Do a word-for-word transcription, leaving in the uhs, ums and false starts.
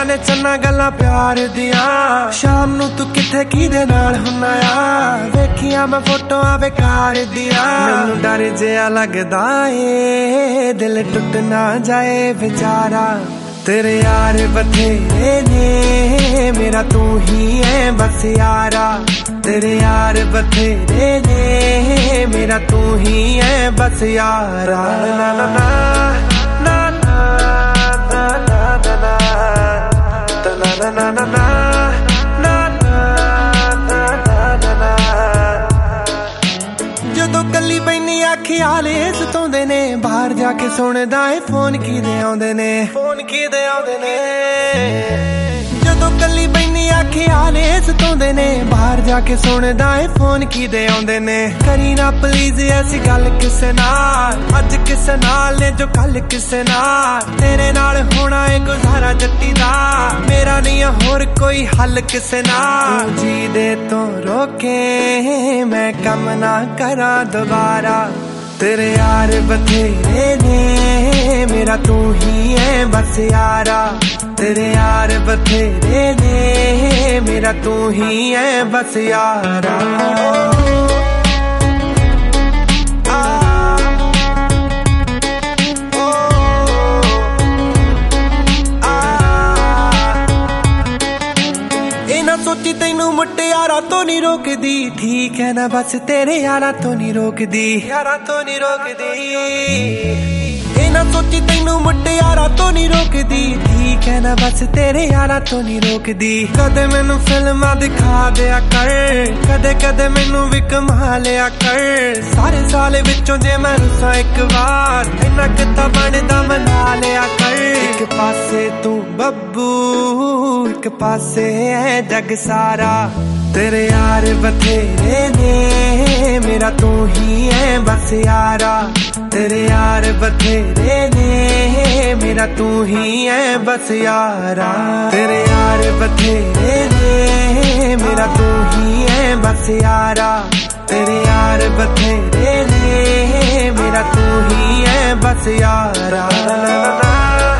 ने चन्ना गल्लां प्यार दियां शाम नू तू किथे किदे नाल हुन्ना आ वेखियां मैं फोटोआं बेकार दियां मैनू डर जिहा लगदा ए दिल टुट ना जाए बेचारा तेरे यार बथेरे ने मेरा तू ही है बस यारा तेरे यार बथेरे ने मेरा तू ही है बस यारा ना ना ना ना ना ना ना ना ना ना ना जदों कली बैनी ख्याल सताउंदे ने बाहर जाके सुनदा है फोन किदे आउंदे ने फोन किदे आउंदे ने जदों कली बैनी ख्याल सताउंदे ने बाहर जाके सुनदा है फोन किदे आउंदे ने करी ना प्लीज ऐसी गल किसे नाल अज किसे नाल ने जो कल किसे नाल तेरे नाल होना है गुजारा जट्टी दा मेरा नहीं होर कोई हल किसे नाल जी दे तो रोके मैं कम ना करा दोबारा तेरे यार बथेरे ने मेरा तू ही है बस यारा तेरे यार बथेरे ने मेरा तू ही है बस यारा सोची तेनू मुटियारा तो नहीं रोकदी ठीक है ना बस तेरे यारा तो नहीं रोकदी यारा तो नहीं रोकदी ए ना सोची तेनू मुटियारा तो नहीं रोकदी ठीक है ना बस तेरे यारा तो नहीं रोकदी कदे मैनू फिल्मां दिखा दिया कर कदे कदे मैनू भी कमा लिया कर सारे साल विचों जे मैं रुसा एक बार इन्ना किता बनदा मना लिया कर एक पासे तू बब्बू एक पासे है जग सारा तेरे यार बथेरे ने मेरा तू ही है बस यारा तेरे यार बथेरे ने मेरा तू ही है बस यारा तेरे यार बथेरे ने मेरा तू ही है बस यारा तेरे यार बथेरे ने मेरा तू ही है बस यारा।